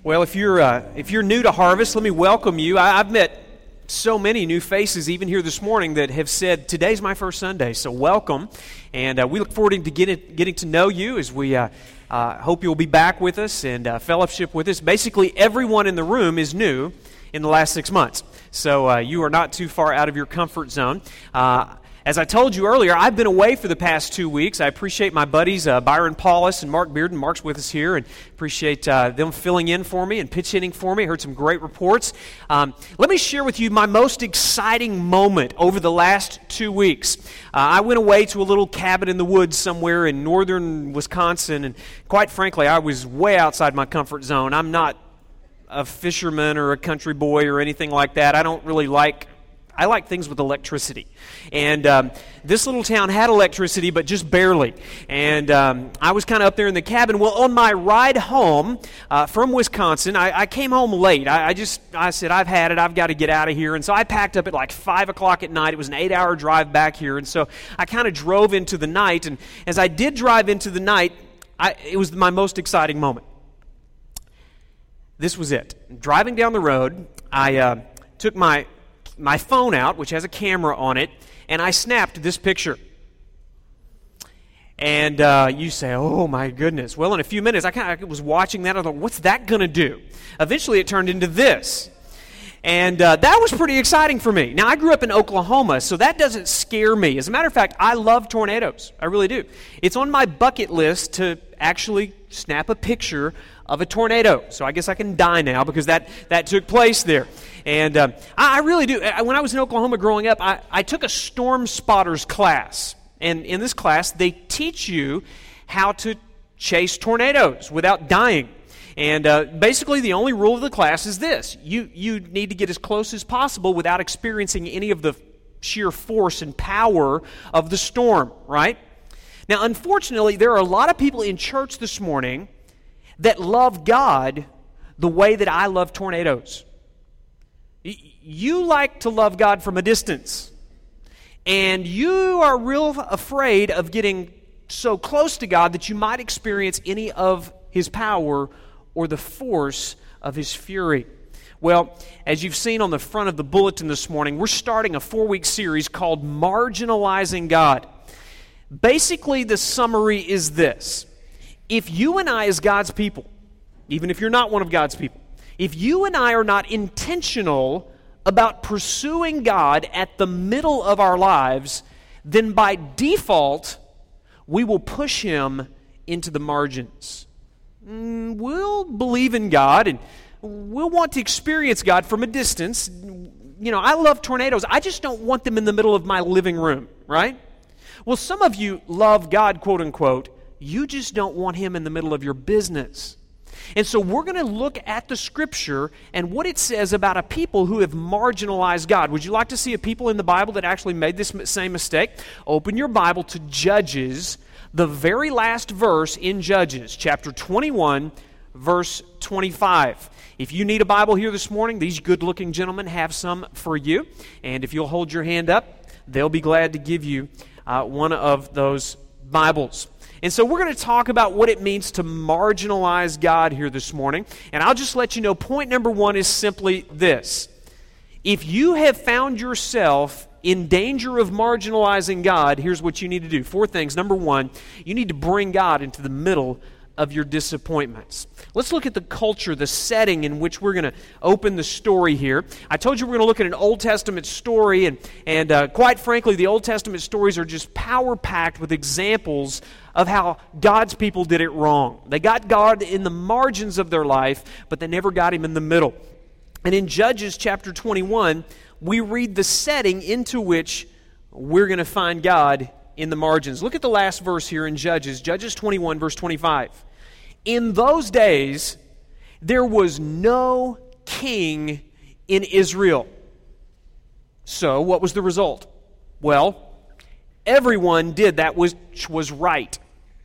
Well, if you're new to Harvest, let me welcome you. I've met so many new faces even here this morning that have said, today's my first Sunday, so welcome. And we look forward to getting to know you as we hope you'll be back with us and fellowship with us. Basically, everyone in the room is new in the last 6 months, so you are not too far out of your comfort zone. As I told you earlier, I've been away for the past 2 weeks. I appreciate my buddies Byron Paulus and Mark Bearden. Mark's with us here, and appreciate them filling in for me and pitch hitting for me. I heard some great reports. Let me share with you my most exciting moment over the last 2 weeks. I went away to a little cabin in the woods somewhere in northern Wisconsin, and quite frankly, I was way outside my comfort zone. I'm not a fisherman or a country boy or anything like that. I don't really I like things with electricity. And this little town had electricity, but just barely. And I was kind of up there in the cabin. Well, on my ride home from Wisconsin, I came home late. I said, I've had it. I've got to get out of here. And so I packed up at like 5 o'clock at night. It was an 8-hour drive back here. And so I kind of drove into the night. And as I did drive into the night, it was my most exciting moment. This was it. Driving down the road, I took my phone out, which has a camera on it, and I snapped this picture. And you say, oh my goodness. Well, in a few minutes, I was watching that. I thought, what's that going to do? Eventually, it turned into this. And that was pretty exciting for me. Now, I grew up in Oklahoma, so that doesn't scare me. As a matter of fact, I love tornadoes. I really do. It's on my bucket list to actually snap a picture of a tornado. So I guess I can die now because that took place there. And I really do. When I was in Oklahoma growing up, I took a storm spotters class. And in this class, they teach you how to chase tornadoes without dying. And basically, the only rule of the class is this. You need to get as close as possible without experiencing any of the sheer force and power of the storm, right? Now, unfortunately, there are a lot of people in church this morning that love God the way that I love tornadoes. You like to love God from a distance. And you are real afraid of getting so close to God that you might experience any of His power or the force of His fury. Well, as you've seen on the front of the bulletin this morning, we're starting a 4-week series called Marginalizing God. Basically, the summary is this. If you and I as God's people, even if you're not one of God's people, if you and I are not intentional about pursuing God at the middle of our lives, then by default, we will push Him into the margins. We'll believe in God and we'll want to experience God from a distance. You know, I love tornadoes. I just don't want them in the middle of my living room, right? Well, some of you love God, quote unquote. You just don't want Him in the middle of your business. And so we're going to look at the Scripture and what it says about a people who have marginalized God. Would you like to see a people in the Bible that actually made this same mistake? Open your Bible to Judges, the very last verse in Judges, chapter 21, verse 25. If you need a Bible here this morning, these good-looking gentlemen have some for you. And if you'll hold your hand up, they'll be glad to give you one of those Bibles. And so we're going to talk about what it means to marginalize God here this morning. And I'll just let you know, point number one is simply this. If you have found yourself in danger of marginalizing God, here's what you need to do. 4 things. Number one, you need to bring God into the middle of your disappointments. Let's look at the culture, the setting in which we're going to open the story here. I told you we're going to look at an Old Testament story, and quite frankly, the Old Testament stories are just power-packed with examples of how God's people did it wrong. They got God in the margins of their life, but they never got Him in the middle. And in Judges chapter 21, we read the setting into which we're going to find God in the margins. Look at the last verse here in Judges 21, verse 25. In those days, there was no king in Israel. So, what was the result? Well, everyone did that which was right.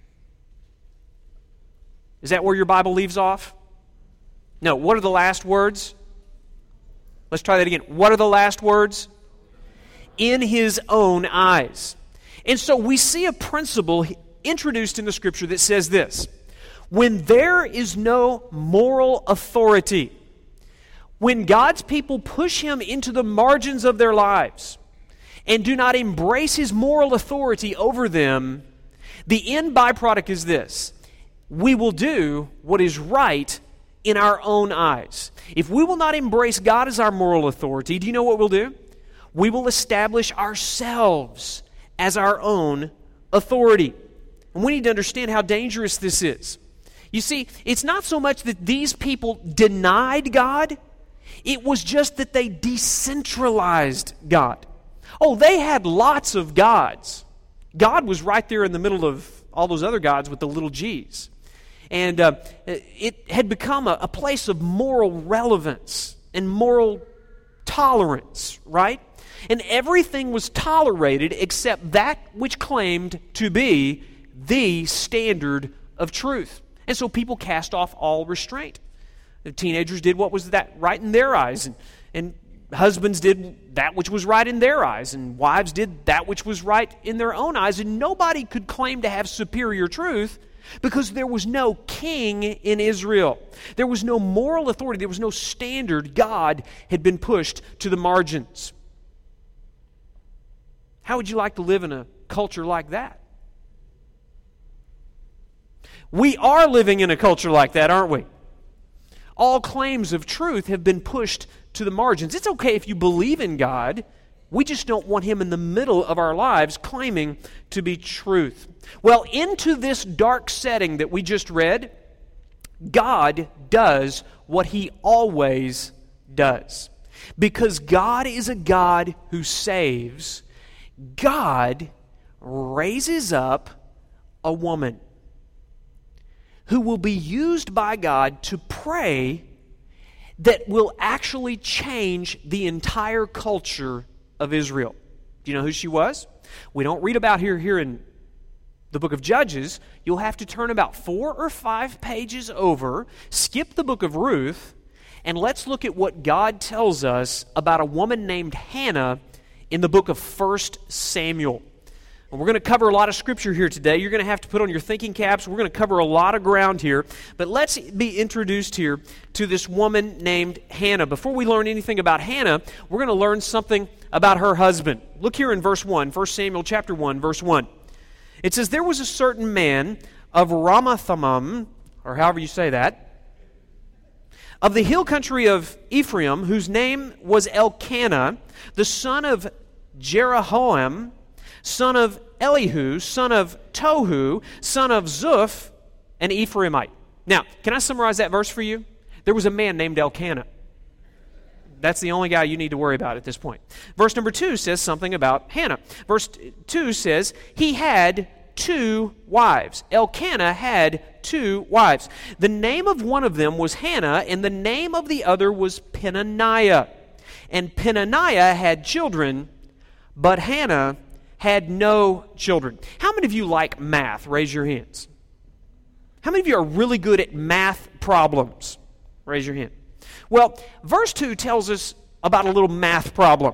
Is that where your Bible leaves off? No, what are the last words? Let's try that again. What are the last words? In his own eyes. And so we see a principle introduced in the Scripture that says this. When there is no moral authority, when God's people push Him into the margins of their lives and do not embrace His moral authority over them, the end byproduct is this: we will do what is right in our own eyes. If we will not embrace God as our moral authority, do you know what we'll do? We will establish ourselves as our own authority. And we need to understand how dangerous this is. You see, it's not so much that these people denied God, it was just that they decentralized God. Oh, they had lots of gods. God was right there in the middle of all those other gods with the little g's. And it had become a place of moral relevance and moral tolerance, right? And everything was tolerated except that which claimed to be the standard of truth. And so people cast off all restraint. The teenagers did what was that right in their eyes, and husbands did that which was right in their eyes, and wives did that which was right in their own eyes, and nobody could claim to have superior truth because there was no king in Israel. There was no moral authority. There was no standard. God had been pushed to the margins. How would you like to live in a culture like that? We are living in a culture like that, aren't we? All claims of truth have been pushed to the margins. It's okay if you believe in God. We just don't want Him in the middle of our lives claiming to be truth. Well, into this dark setting that we just read, God does what He always does. Because God is a God who saves, God raises up a woman who will be used by God to pray that will actually change the entire culture of Israel. Do you know who she was? We don't read about her here in the book of Judges. You'll have to turn about 4 or 5 pages over, skip the book of Ruth, and let's look at what God tells us about a woman named Hannah in the book of 1 Samuel. We're going to cover a lot of scripture here today. You're going to have to put on your thinking caps. We're going to cover a lot of ground here. But let's be introduced here to this woman named Hannah. Before we learn anything about Hannah, we're going to learn something about her husband. Look here in verse 1, 1 Samuel chapter 1, verse 1. It says, "There was a certain man of Ramathaim," or however you say that, "of the hill country of Ephraim, whose name was Elkanah, the son of Jeroham, son of Elihu, son of Tohu, son of Zuph, an Ephraimite." Now, can I summarize that verse for you? There was a man named Elkanah. That's the only guy you need to worry about at this point. Verse number 2 says something about Hannah. Verse 2 says, he had 2 wives. Elkanah had 2 wives. The name of one of them was Hannah, and the name of the other was Peninnah. And Peninnah had children, but Hannah had no children. How many of you like math? Raise your hands. How many of you are really good at math problems? Raise your hand. Well, verse 2 tells us about a little math problem.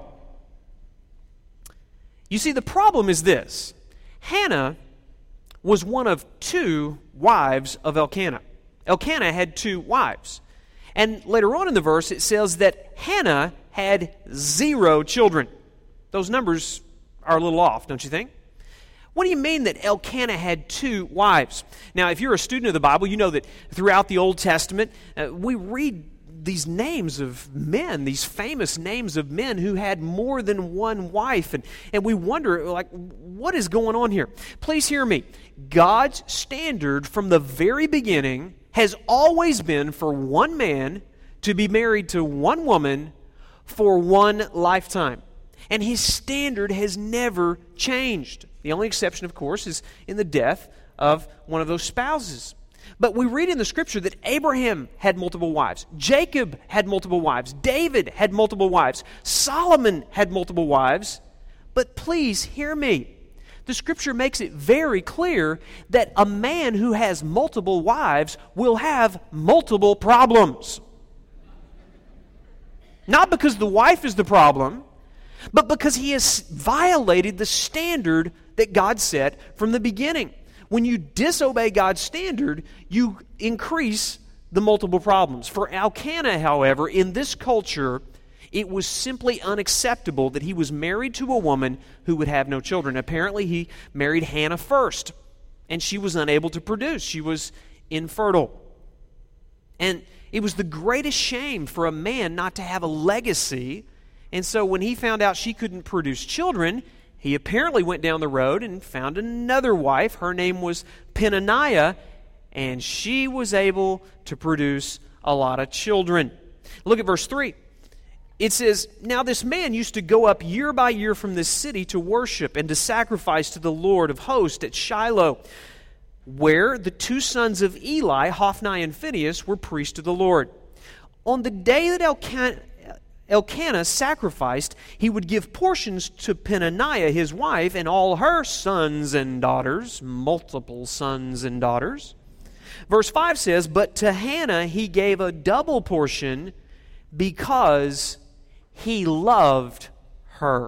You see, the problem is this. Hannah was one of 2 wives of Elkanah. Elkanah had 2 wives. And later on in the verse, it says that Hannah had 0 children. Those numbers are a little off, don't you think? What do you mean that Elkanah had 2 wives? Now, if you're a student of the Bible, you know that throughout the Old Testament, we read these names of men, these famous names of men who had more than one wife. And we wonder, like, what is going on here? Please hear me. God's standard from the very beginning has always been for one man to be married to one woman for one lifetime. And His standard has never changed. The only exception, of course, is in the death of one of those spouses. But we read in the Scripture that Abraham had multiple wives. Jacob had multiple wives. David had multiple wives. Solomon had multiple wives. But please hear me. The Scripture makes it very clear that a man who has multiple wives will have multiple problems. Not because the wife is the problem, but because he has violated the standard that God set from the beginning. when you disobey God's standard, you increase the multiple problems. For Elkanah, however, in this culture, it was simply unacceptable that he was married to a woman who would have no children. Apparently, he married Hannah first, and she was unable to produce. She was infertile. And it was the greatest shame for a man not to have a legacy. And so when he found out she couldn't produce children, he apparently went down the road and found another wife. Her name was Peninnah, and she was able to produce a lot of children. Look at verse 3. It says, "Now this man used to go up year by year from this city to worship and to sacrifice to the Lord of hosts at Shiloh, where the two sons of Eli, Hophni and Phinehas, were priests to the Lord. On the day that Elkanah sacrificed, he would give portions to Peninnah, his wife, and all her sons and daughters," multiple sons and daughters. Verse 5 says, "But to Hannah he gave a double portion because he loved her."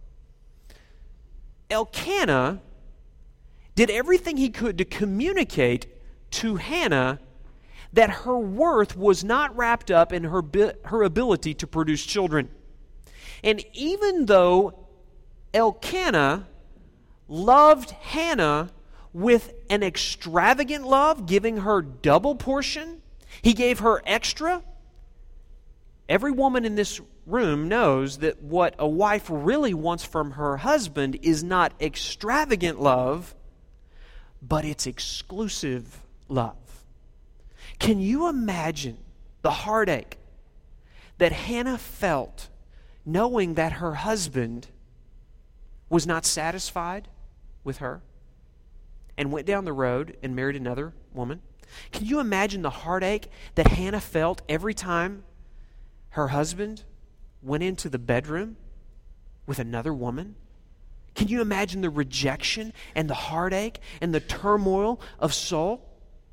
Elkanah did everything he could to communicate to Hannah that her worth was not wrapped up in her ability to produce children. And even though Elkanah loved Hannah with an extravagant love, giving her double portion, he gave her extra. Every woman in this room knows that what a wife really wants from her husband is not extravagant love, but it's exclusive love. Can you imagine the heartache that Hannah felt knowing that her husband was not satisfied with her and went down the road and married another woman? Can you imagine the heartache that Hannah felt every time her husband went into the bedroom with another woman? Can you imagine the rejection and the heartache and the turmoil of soul?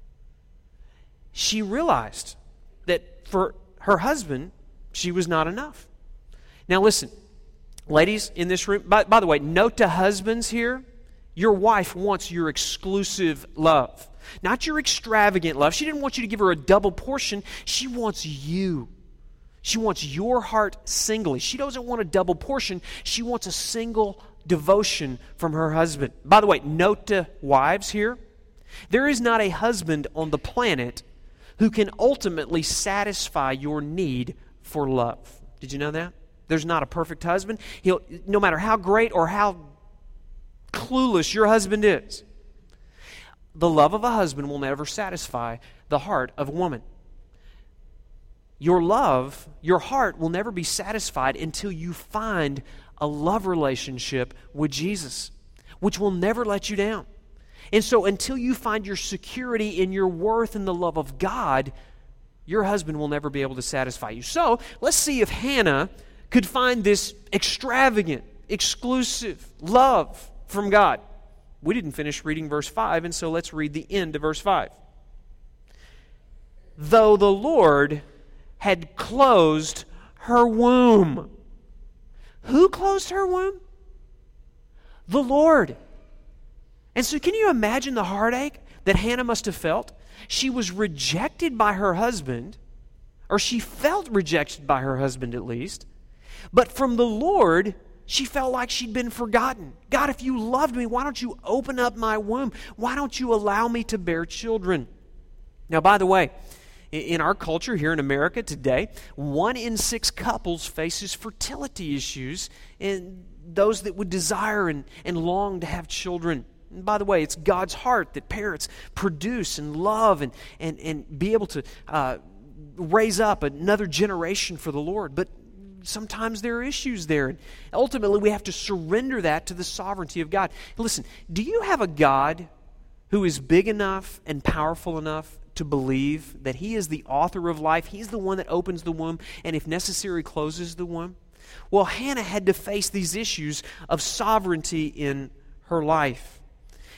She realized that for her husband, she was not enough. Now listen, ladies in this room, by the way, note to husbands here, your wife wants your exclusive love, not your extravagant love. She didn't want you to give her a double portion. She wants you. She wants your heart singly. She doesn't want a double portion. She wants a single devotion from her husband. By the way, note to wives here, there is not a husband on the planet who can ultimately satisfy your need for love. Did you know that? There's not a perfect husband. No matter how great or how clueless your husband is, the love of a husband will never satisfy the heart of a woman. Your love, your heart will never be satisfied until you find a love relationship with Jesus, which will never let you down. And so until you find your security in your worth and the love of God, your husband will never be able to satisfy you. So let's see if Hannah could find this extravagant, exclusive love from God. We didn't finish reading verse 5, and so let's read the end of verse 5. "Though the Lord had closed her womb." Who closed her womb? The Lord. And so can you imagine the heartache that Hannah must have felt? She was rejected by her husband, or she felt rejected by her husband at least. But from the Lord, she felt like she'd been forgotten. God, if you loved me, why don't you open up my womb? Why don't you allow me to bear children? Now, by the way, in our culture here in America today, 1 in 6 couples faces fertility issues, and those that would desire and long to have children. And by the way, it's God's heart that parents produce and love and be able to raise up another generation for the Lord. But sometimes there are issues there. And ultimately, we have to surrender that to the sovereignty of God. Listen, do you have a God who is big enough and powerful enough to believe that He is the author of life? He's the one that opens the womb and, if necessary, closes the womb? Well, Hannah had to face these issues of sovereignty in her life.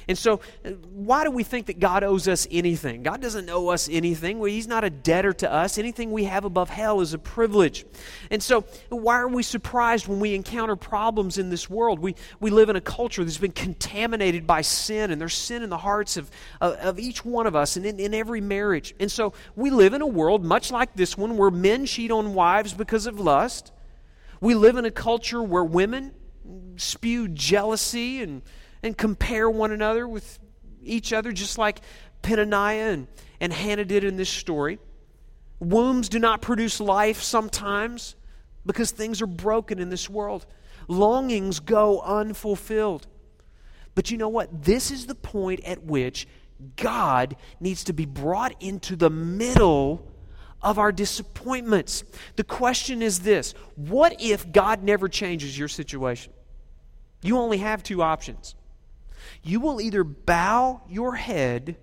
And so, why do we think that God owes us anything? God doesn't owe us anything. Well, He's not a debtor to us. Anything we have above hell is a privilege. And so, why are we surprised when we encounter problems in this world? We live in a culture that's been contaminated by sin, and there's sin in the hearts of each one of us and in every marriage. And so, we live in a world much like this one where men cheat on wives because of lust. We live in a culture where women spew jealousy and compare one another with each other, just like Peninnah and Hannah did in this story. Wombs do not produce life sometimes because things are broken in this world. Longings go unfulfilled. But you know what? This is the point at which God needs to be brought into the middle of our disappointments. The question is this: what if God never changes your situation? You only have two options. You will either bow your head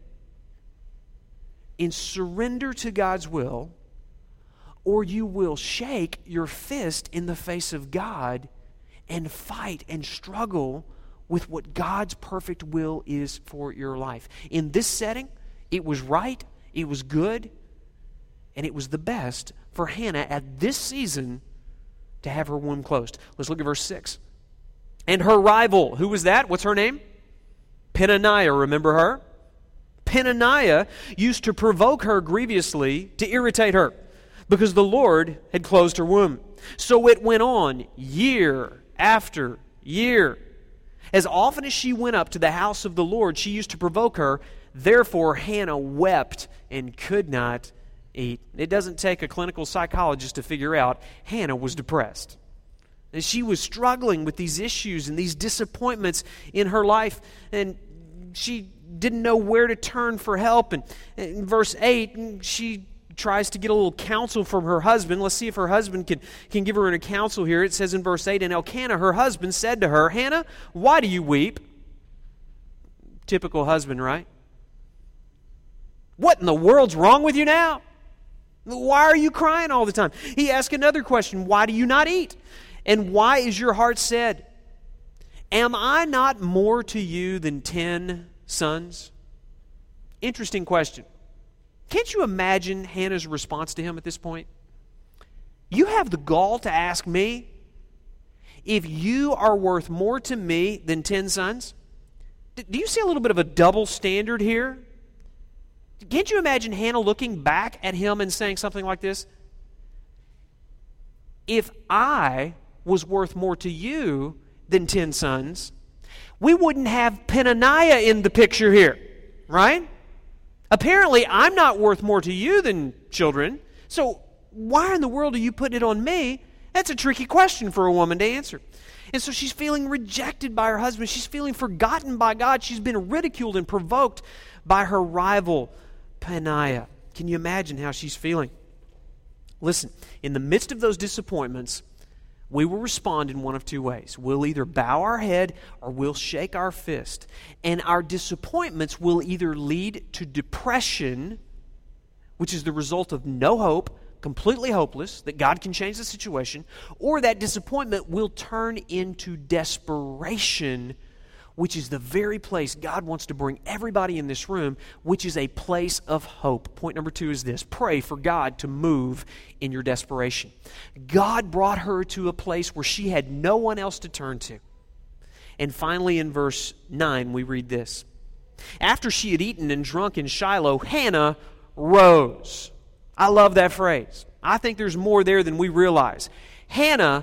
and surrender to God's will, or you will shake your fist in the face of God and fight and struggle with what God's perfect will is for your life. In this setting, it was right, it was good, and it was the best for Hannah at this season to have her womb closed. Let's look at verse 6. And her rival, who was that? What's her name? Peninnah, remember her? Peninnah used to provoke her grievously to irritate her because the Lord had closed her womb. So it went on year after year. As often as she went up to the house of the Lord, she used to provoke her. Therefore, Hannah wept and could not eat. It doesn't take a clinical psychologist to figure out Hannah was depressed. And she was struggling with these issues and these disappointments in her life, and she didn't know where to turn for help. And in verse 8, she tries to get a little counsel from her husband. Let's see if her husband can give her a counsel here. It says in verse 8, and Elkanah, her husband, said to her, Hannah, why do you weep? Typical husband, right? What in the world's wrong with you now? Why are you crying all the time? He asked another question, why do you not eat? And why is your heart sad? Am I not more to you than 10 sons? Interesting question. Can't you imagine Hannah's response to him at this point? You have the gall to ask me if you are worth more to me than 10 sons? Do you see a little bit of a double standard here? Can't you imagine Hannah looking back at him and saying something like this? If I was worth more to you than 10 sons, we wouldn't have Peninnah in the picture here, right? Apparently, I'm not worth more to you than children, so why in the world are you putting it on me? That's a tricky question for a woman to answer. And so she's feeling rejected by her husband. She's feeling forgotten by God. She's been ridiculed and provoked by her rival, Peninnah. Can you imagine how she's feeling? Listen, in the midst of those disappointments, we will respond in one of two ways. We'll either bow our head or we'll shake our fist. And our disappointments will either lead to depression, which is the result of no hope, completely hopeless, that God can change the situation, or that disappointment will turn into desperation, which is the very place God wants to bring everybody in this room, which is a place of hope. Point number 2 is this: pray for God to move in your desperation. God brought her to a place where she had no one else to turn to. And finally, in verse 9, we read this: after she had eaten and drunk in Shiloh, Hannah rose. I love that phrase. I think there's more there than we realize. Hannah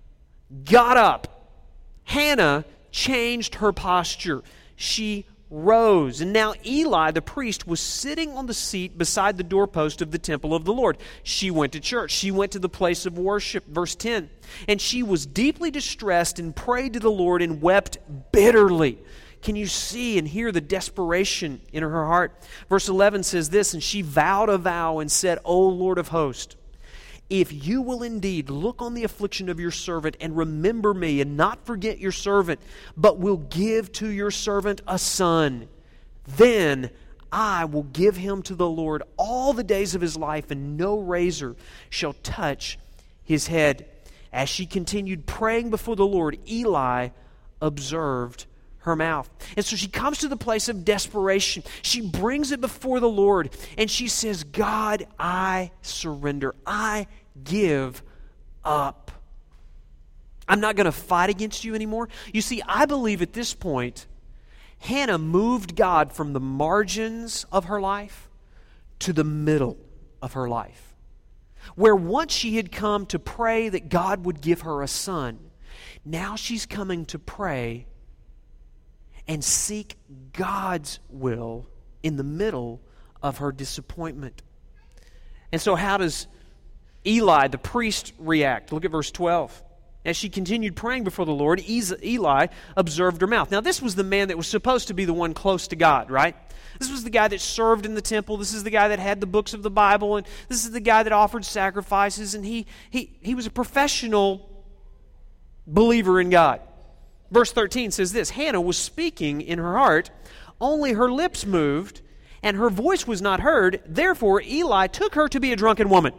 got up. Hannah changed her posture. She rose. And now Eli, the priest, was sitting on the seat beside the doorpost of the temple of the Lord. She went to church. She went to the place of worship. Verse 10. And she was deeply distressed and prayed to the Lord and wept bitterly. Can you see and hear the desperation in her heart? Verse 11 says this: and she vowed a vow and said, O Lord of hosts, if you will indeed look on the affliction of your servant and remember me and not forget your servant, but will give to your servant a son, then I will give him to the Lord all the days of his life, and no razor shall touch his head. As she continued praying before the Lord, Eli observed her mouth. And so she comes to the place of desperation. She brings it before the Lord, and she says, God, I surrender. I give up. I'm not going to fight against you anymore. You see, I believe at this point, Hannah moved God from the margins of her life to the middle of her life. Where once she had come to pray that God would give her a son, now she's coming to pray and seek God's will in the middle of her disappointment. And so how does Eli, the priest, react? Look at verse 12. As she continued praying before the Lord, Eli observed her mouth. Now, this was the man that was supposed to be the one close to God, right? This was the guy that served in the temple. This is the guy that had the books of the Bible. And this is the guy that offered sacrifices. And he was a professional believer in God. Verse 13 says this, Hannah was speaking in her heart, only her lips moved, and her voice was not heard. Therefore, Eli took her to be a drunken woman.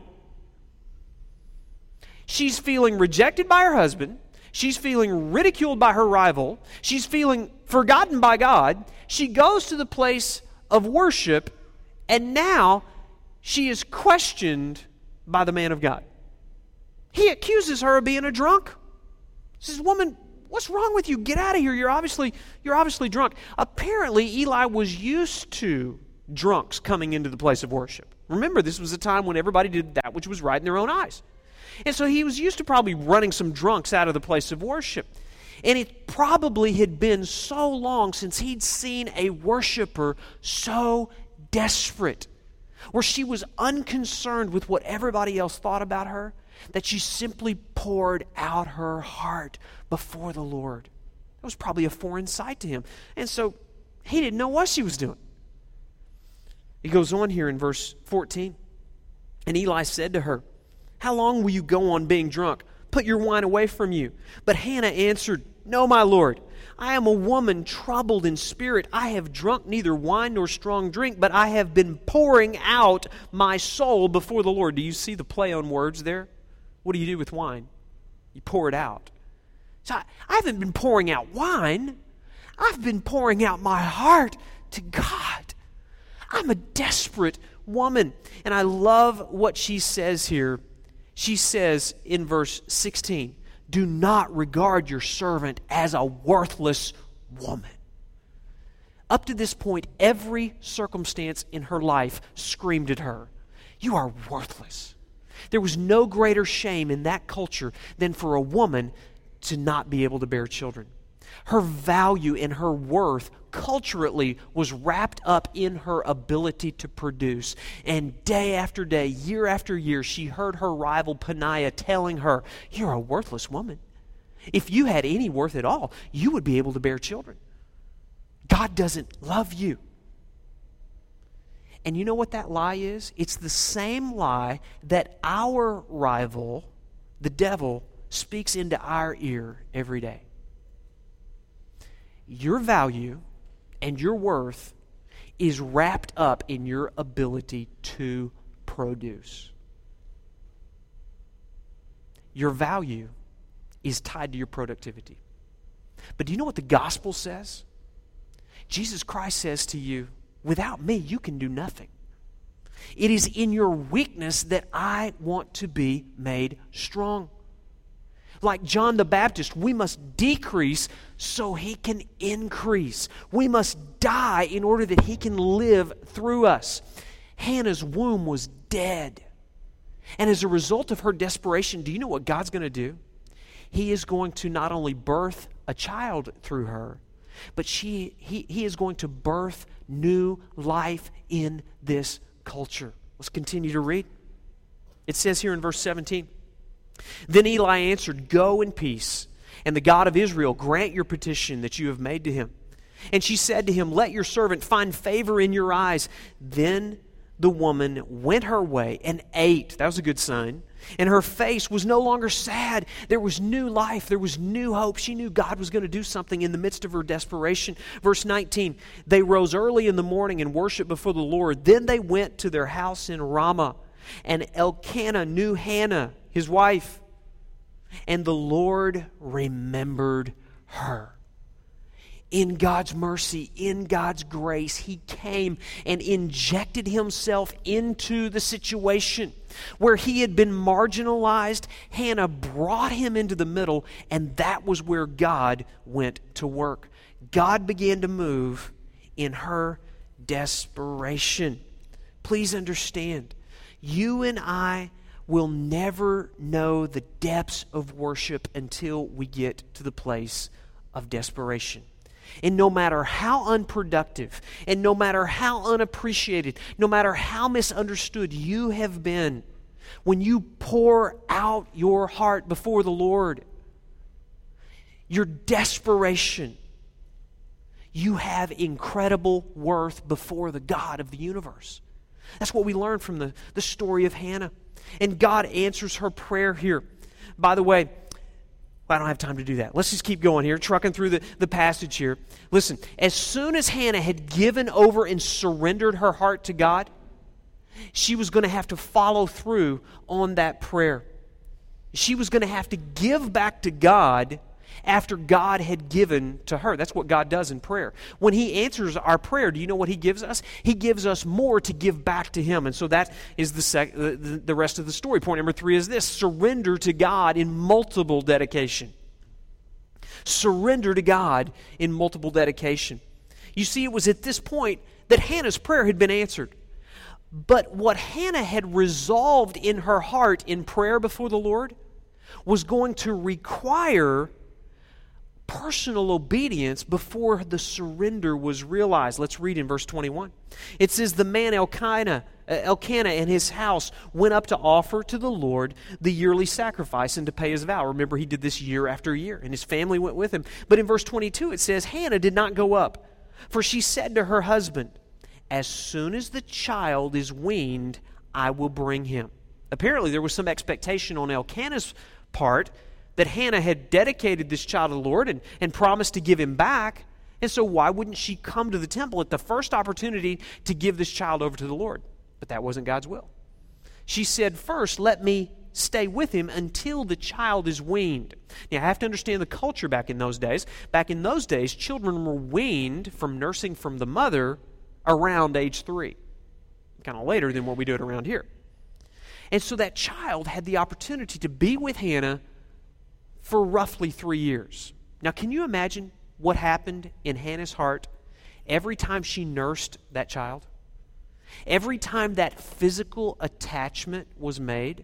She's feeling rejected by her husband. She's feeling ridiculed by her rival. She's feeling forgotten by God. She goes to the place of worship, and now she is questioned by the man of God. He accuses her of being a drunk. He says, woman, what's wrong with you? Get out of here. You're obviously drunk. Apparently, Eli was used to drunks coming into the place of worship. Remember, this was a time when everybody did that which was right in their own eyes. And so he was used to probably running some drunks out of the place of worship. And it probably had been so long since he'd seen a worshiper so desperate, where she was unconcerned with what everybody else thought about her, that she simply poured out her heart before the Lord. It was probably a foreign sight to him. And so he didn't know what she was doing. He goes on here in verse 14. And Eli said to her, how long will you go on being drunk? Put your wine away from you. But Hannah answered, no, my Lord. I am a woman troubled in spirit. I have drunk neither wine nor strong drink, but I have been pouring out my soul before the Lord. Do you see the play on words there? What do you do with wine? You pour it out. So I haven't been pouring out wine. I've been pouring out my heart to God. I'm a desperate woman. And I love what she says here. She says in verse 16, do not regard your servant as a worthless woman. Up to this point, every circumstance in her life screamed at her, you are worthless. There was no greater shame in that culture than for a woman to not be able to bear children. Her value and her worth culturally was wrapped up in her ability to produce. And day after day, year after year, she heard her rival Peninnah telling her, you're a worthless woman. If you had any worth at all, you would be able to bear children. God doesn't love you. And you know what that lie is? It's the same lie that our rival, the devil, speaks into our ear every day. Your value and your worth is wrapped up in your ability to produce. Your value is tied to your productivity. But do you know what the gospel says? Jesus Christ says to you, without me, you can do nothing. It is in your weakness that I want to be made strong. Like John the Baptist, we must decrease so he can increase. We must die in order that he can live through us. Hannah's womb was dead. And as a result of her desperation, do you know what God's going to do? He is going to not only birth a child through her, but he is going to birth new life in this culture. Let's continue to read. It says here in verse 17, then Eli answered, go in peace, and the God of Israel grant your petition that you have made to him. And she said to him, let your servant find favor in your eyes. Then the woman went her way and ate. That was a good sign. And her face was no longer sad. There was new life. There was new hope. She knew God was going to do something in the midst of her desperation. Verse 19, they rose early in the morning and worshiped before the Lord. Then they went to their house in Ramah. And Elkanah knew Hannah, his wife, and the Lord remembered her. in God's mercy, in God's grace, He came and injected Himself into the situation. Where he had been marginalized, Hannah brought him into the middle, and that was where God went to work. God began to move in her desperation. Please understand, you and I will never know the depths of worship until we get to the place of desperation. And no matter how unproductive, and no matter how unappreciated, no matter how misunderstood you have been, when you pour out your heart before the Lord, your desperation, you have incredible worth before the God of the universe. That's what we learn from the story of Hannah. And God answers her prayer here. By the way, I don't have time to do that. Let's just keep going here, trucking through the passage here. Listen, as soon as Hannah had given over and surrendered her heart to God, she was going to have to follow through on that prayer. She was going to have to give back to God after God had given to her. That's what God does in prayer. When He answers our prayer, do you know what He gives us? He gives us more to give back to Him. And so that is the rest of the story. Point number 3 is this: surrender to God in multiple dedication. Surrender to God in multiple dedication. You see, it was at this point that Hannah's prayer had been answered. But what Hannah had resolved in her heart in prayer before the Lord was going to require personal obedience before the surrender was realized. Let's read in verse 21. It says, the man Elkanah and his house went up to offer to the Lord the yearly sacrifice and to pay his vow. Remember, he did this year after year, and his family went with him. But in verse 22 it says, Hannah did not go up, for she said to her husband, as soon as the child is weaned, I will bring him. Apparently there was some expectation on Elkanah's part that Hannah had dedicated this child to the Lord and promised to give him back. And so why wouldn't she come to the temple at the first opportunity to give this child over to the Lord? But that wasn't God's will. She said, first, let me stay with him until the child is weaned. Now, I have to understand the culture back in those days. Back in those days, children were weaned from nursing from the mother around age 3. Kind of later than what we do it around here. And so that child had the opportunity to be with Hannah for roughly 3 years. Now, can you imagine what happened in Hannah's heart every time she nursed that child? Every time that physical attachment was made,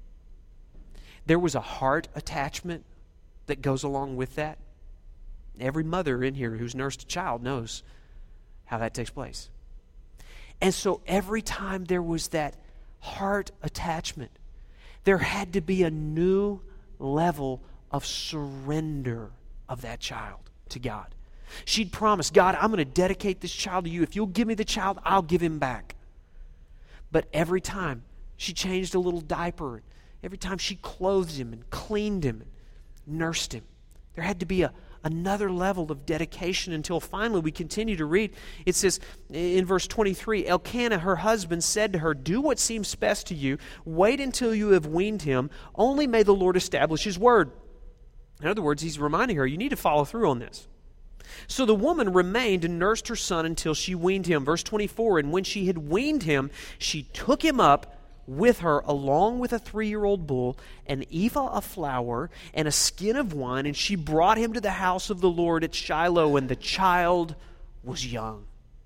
there was a heart attachment that goes along with that. Every mother in here who's nursed a child knows how that takes place. And so every time there was that heart attachment, there had to be a new level of surrender of that child to God. She'd promised, God, I'm going to dedicate this child to you. If you'll give me the child, I'll give him back. But every time she changed a little diaper, every time she clothed him and cleaned him and nursed him, there had to be another level of dedication until finally we continue to read. It says in verse 23, Elkanah, her husband, said to her, do what seems best to you. Wait until you have weaned him. Only may the Lord establish His word. In other words, he's reminding her, you need to follow through on this. So the woman remained and nursed her son until she weaned him. Verse 24, and when she had weaned him, she took him up with her along with a 3-year-old bull, an ephah of flour, and a skin of wine, and she brought him to the house of the Lord at Shiloh, and the child was young.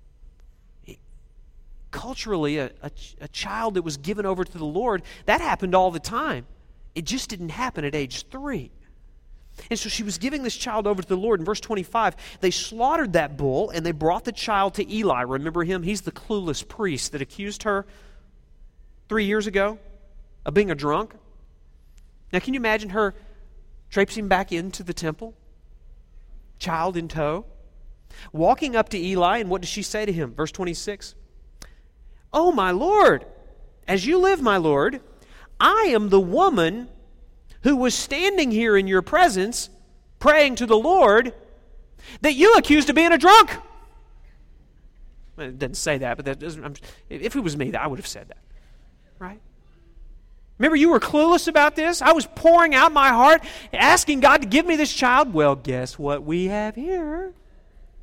Culturally, a child that was given over to the Lord, that happened all the time. It just didn't happen at age 3. And so she was giving this child over to the Lord. In verse 25, they slaughtered that bull, and they brought the child to Eli. Remember him? He's the clueless priest that accused her 3 years ago of being a drunk. Now, can you imagine her traipsing back into the temple, child in tow, walking up to Eli, and what does she say to him? Verse 26, oh, my Lord, as you live, my Lord, I am the woman who was standing here in your presence praying to the Lord that you accused of being a drunk. Well, it doesn't say that, but that doesn't, if it was me, I would have said that. Right? Remember, you were clueless about this? I was pouring out my heart, asking God to give me this child. Well, guess what we have here?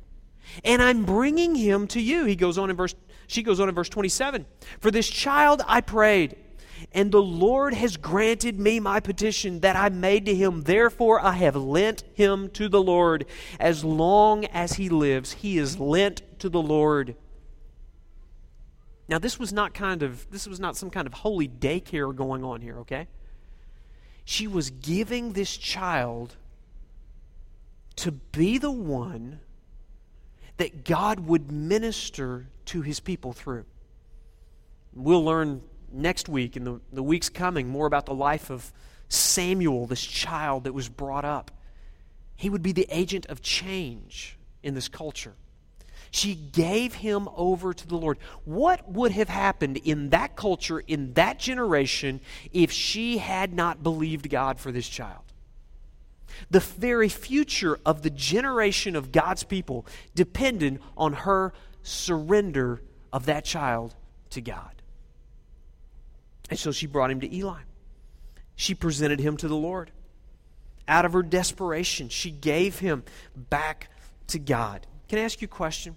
and I'm bringing him to you. She goes on in verse 27. For this child I prayed, and the Lord has granted me my petition that I made to him. Therefore I have lent him to the Lord. As long as he lives, he is lent to the Lord. Now this was not some kind of holy daycare going on here, okay? She was giving this child to be the one that God would minister to his people through. We'll learn next week, in the weeks coming, more about the life of Samuel, this child that was brought up. He would be the agent of change in this culture. She gave him over to the Lord. What would have happened in that culture, in that generation, if she had not believed God for this child? The very future of the generation of God's people depended on her surrender of that child to God. And so she brought him to Eli. She presented him to the Lord. Out of her desperation, she gave him back to God. Can I ask you a question?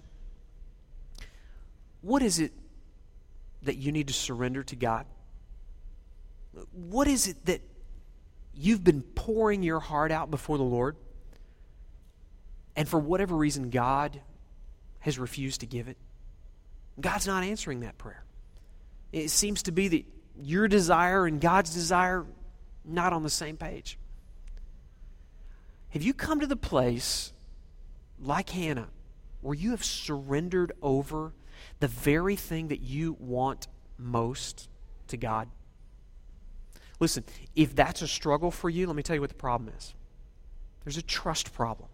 What is it that you need to surrender to God? What is it that you've been pouring your heart out before the Lord, and for whatever reason God has refused to give it? God's not answering that prayer. It seems to be that your desire and God's desire not on the same page. Have you come to the place, like Hannah, where you have surrendered over the very thing that you want most to God? Listen, if that's a struggle for you, let me tell you what the problem is. There's a trust problem.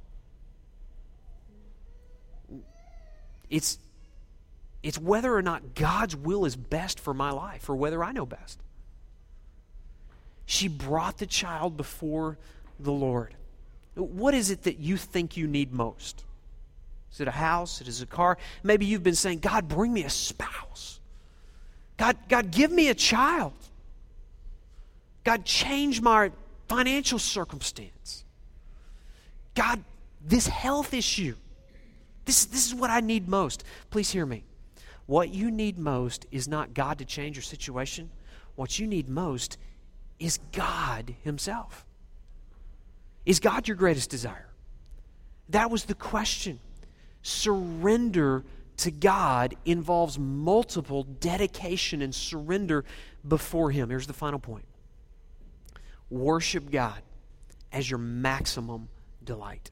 It's whether or not God's will is best for my life, or whether I know best. She brought the child before the Lord. What is it that you think you need most? Is it a house? Is it a car? Maybe you've been saying, God, bring me a spouse. God, give me a child. God, change my financial circumstance. God, this health issue. This is what I need most. Please hear me. What you need most is not God to change your situation. What you need most is God Himself. Is God your greatest desire? That was the question. Surrender to God involves multiple dedication and surrender before Him. Here's the final point. Worship God as your maximum delight.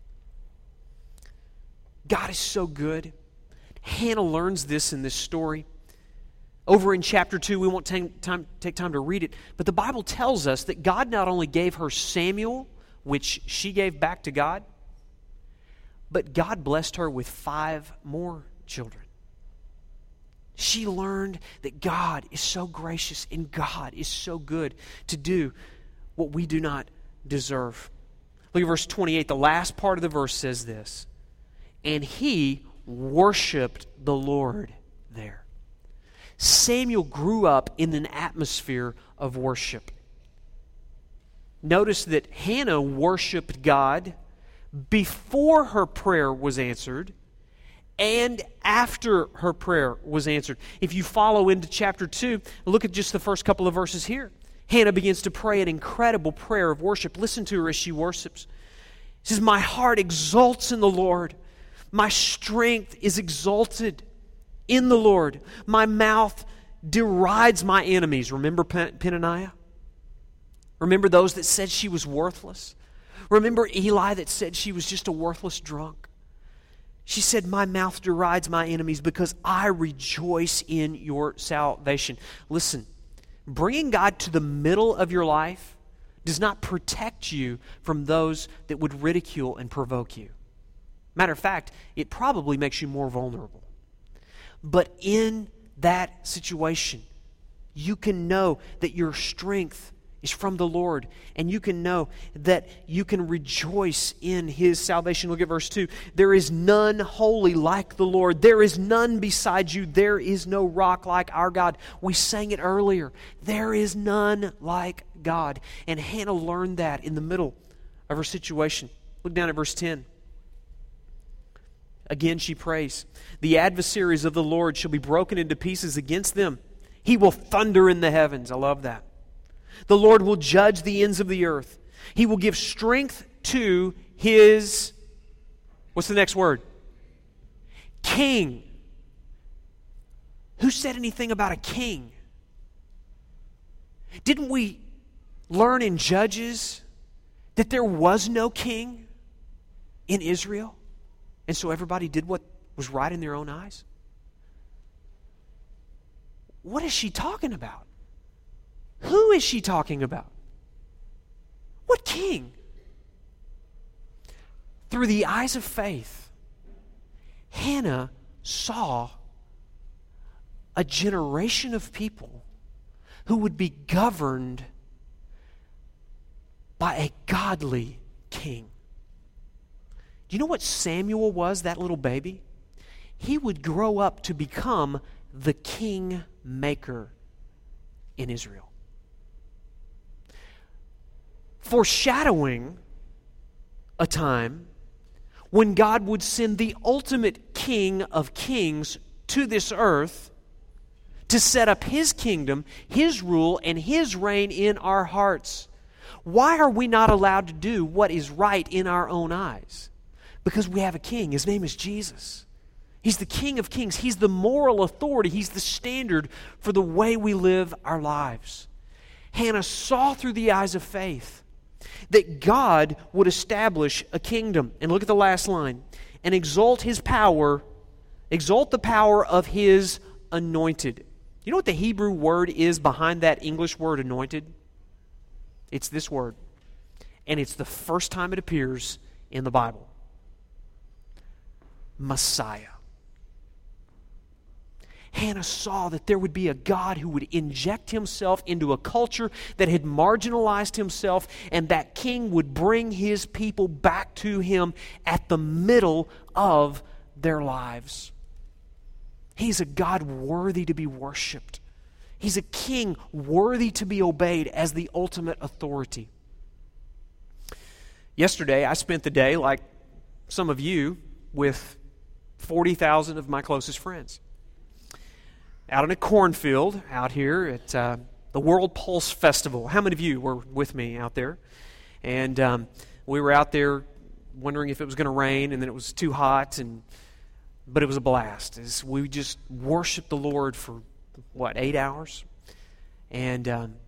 God is so good. Hannah learns this in this story. Over in chapter 2, we won't take time to read it, but the Bible tells us that God not only gave her Samuel, which she gave back to God, but God blessed her with 5 more children. She learned that God is so gracious and God is so good to do what we do not deserve. Look at verse 28. The last part of the verse says this, and he worshiped the Lord there. Samuel grew up in an atmosphere of worship. Notice that Hannah worshiped God before her prayer was answered and after her prayer was answered. If you follow into chapter 2, look at just the first couple of verses here. Hannah begins to pray an incredible prayer of worship. Listen to her as she worships. She says, my heart exults in the Lord. My strength is exalted in the Lord. My mouth derides my enemies. Remember Peninnah? Remember those that said she was worthless? Remember Eli that said she was just a worthless drunk? She said, my mouth derides my enemies because I rejoice in your salvation. Listen, bringing God to the middle of your life does not protect you from those that would ridicule and provoke you. Matter of fact, it probably makes you more vulnerable. But in that situation, you can know that your strength is from the Lord, and you can know that you can rejoice in His salvation. Look at verse 2. There is none holy like the Lord. There is none beside you. There is no rock like our God. We sang it earlier. There is none like God. And Hannah learned that in the middle of her situation. Look down at verse 10. Again she prays. The adversaries of the Lord shall be broken into pieces against them. He will thunder in the heavens. I love that. The Lord will judge the ends of the earth. He will give strength to His, what's the next word? King. Who said anything about a king? Didn't we learn in Judges that there was no king in Israel? And so everybody did what was right in their own eyes? What is she talking about? Who is she talking about? What king? Through the eyes of faith, Hannah saw a generation of people who would be governed by a godly king. Do you know what Samuel was, that little baby? He would grow up to become the king maker in Israel. Foreshadowing a time when God would send the ultimate King of Kings to this earth to set up His kingdom, His rule, and His reign in our hearts. Why are we not allowed to do what is right in our own eyes? Because we have a king. His name is Jesus. He's the King of Kings. He's the moral authority. He's the standard for the way we live our lives. Hannah saw through the eyes of faith that God would establish a kingdom. And look at the last line. And exalt the power of His anointed. You know what the Hebrew word is behind that English word anointed? It's this word. And it's the first time it appears in the Bible. Messiah. Hannah saw that there would be a God who would inject Himself into a culture that had marginalized Himself, and that king would bring His people back to Him at the middle of their lives. He's a God worthy to be worshiped. He's a king worthy to be obeyed as the ultimate authority. Yesterday, I spent the day, like some of you, with 40,000 of my closest friends. Out in a cornfield out here at the World Pulse Festival. How many of you were with me out there? And we were out there wondering if it was going to rain, and then it was too hot, but it was a blast. We just worshiped the Lord for, 8 hours? And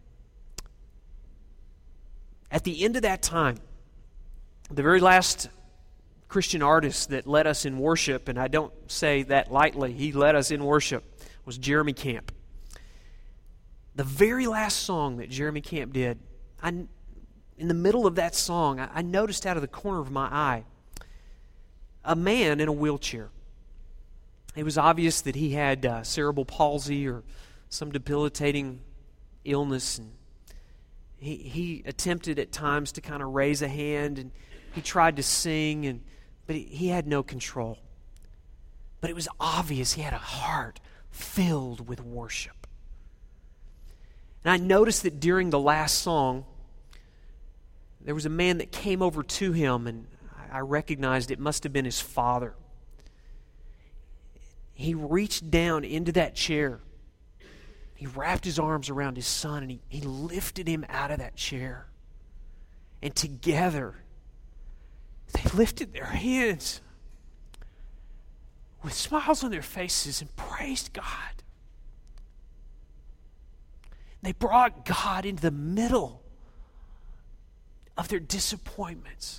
at the end of that time, the very last Christian artist that led us in worship, and I don't say that lightly, he led us in worship, was Jeremy Camp. The very last song that Jeremy Camp did, in the middle of that song, I noticed out of the corner of my eye a man in a wheelchair. It was obvious that he had cerebral palsy or some debilitating illness, and he attempted at times to kind of raise a hand, and he tried to sing, but he had no control. But it was obvious he had a heart filled with worship. And I noticed that during the last song, there was a man that came over to him, and I recognized it must have been his father. He reached down into that chair. He wrapped his arms around his son, and he lifted him out of that chair. And together, they lifted their hands with smiles on their faces and praised God. They brought God into the middle of their disappointments.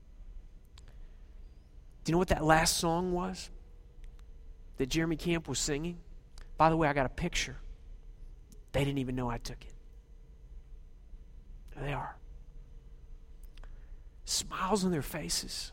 Do you know what that last song was that Jeremy Camp was singing? By the way, I got a picture. They didn't even know I took it. There they are. Smiles on their faces.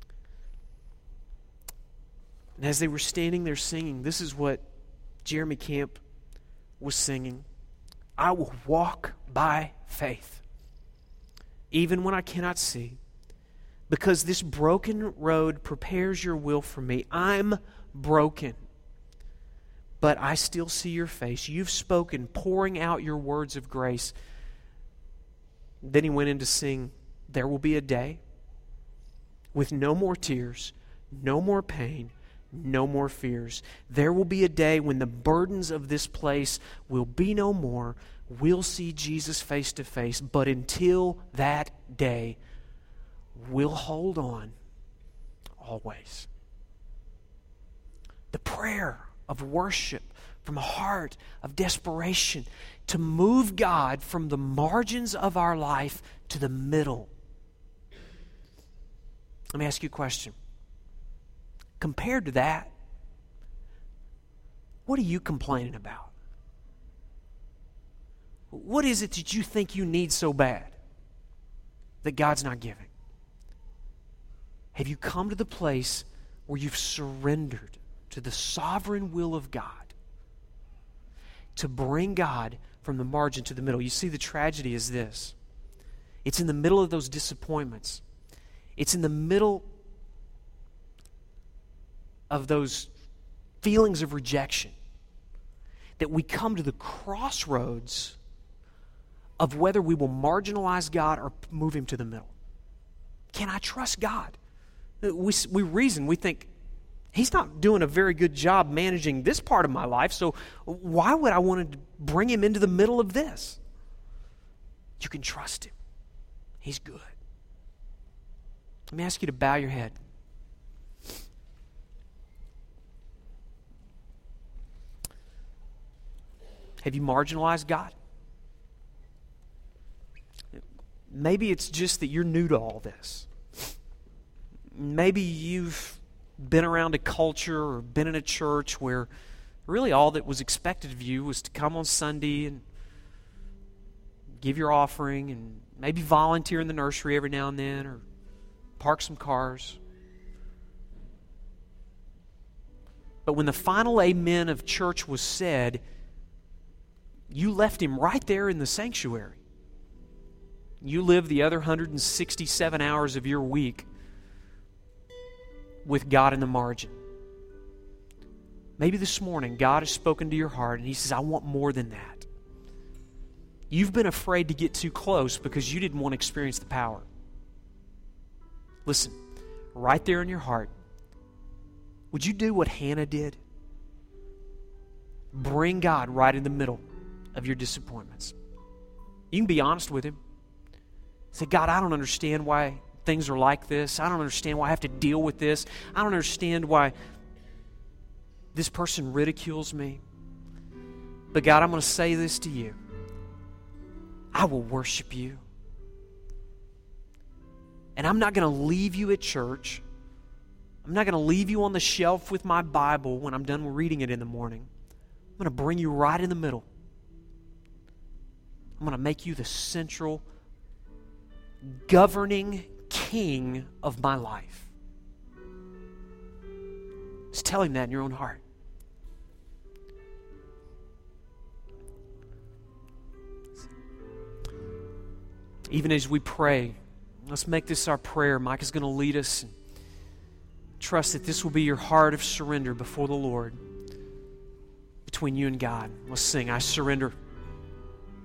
And as they were standing there singing, this is what Jeremy Camp was singing. I will walk by faith, even when I cannot see, because this broken road prepares your will for me. I'm broken, but I still see your face. You've spoken, pouring out your words of grace. Then he went in to sing, there will be a day with no more tears, no more pain, no more fears. There will be a day when the burdens of this place will be no more. We'll see Jesus face to face. But until that day, we'll hold on always. The prayer of worship from a heart of desperation to move God from the margins of our life to the middle. Let me ask you a question. Compared to that, what are you complaining about? What is it that you think you need so bad that God's not giving? Have you come to the place where you've surrendered to the sovereign will of God to bring God from the margin to the middle? You see, the tragedy is this. It's in the middle of those disappointments. It's in the middle of those feelings of rejection that we come to the crossroads of whether we will marginalize God or move Him to the middle. Can I trust God? We reason, we think, He's not doing a very good job managing this part of my life, so why would I want to bring Him into the middle of this? You can trust Him. He's good. Let me ask you to bow your head. Have you marginalized God? Maybe it's just that you're new to all this. Maybe you've been around a culture or been in a church where really all that was expected of you was to come on Sunday and give your offering and maybe volunteer in the nursery every now and then or park some cars. But when the final amen of church was said, you left Him right there in the sanctuary. You live the other 167 hours of your week with God in the margin. Maybe this morning God has spoken to your heart and He says, I want more than that. You've been afraid to get too close because you didn't want to experience the power. Listen, right there in your heart, would you do what Hannah did? Bring God right in the middle of your disappointments. You can be honest with Him. Say, God, I don't understand why things are like this. I don't understand why I have to deal with this. I don't understand why this person ridicules me. But God, I'm going to say this to you. I will worship you. And I'm not going to leave you at church. I'm not going to leave you on the shelf with my Bible when I'm done reading it in the morning. I'm going to bring you right in the middle. I'm going to make you the central, governing king of my life. Just tell Him that in your own heart. Even as we pray, let's make this our prayer. Mike is going to lead us. And trust that this will be your heart of surrender before the Lord between you and God. Let's sing, I surrender.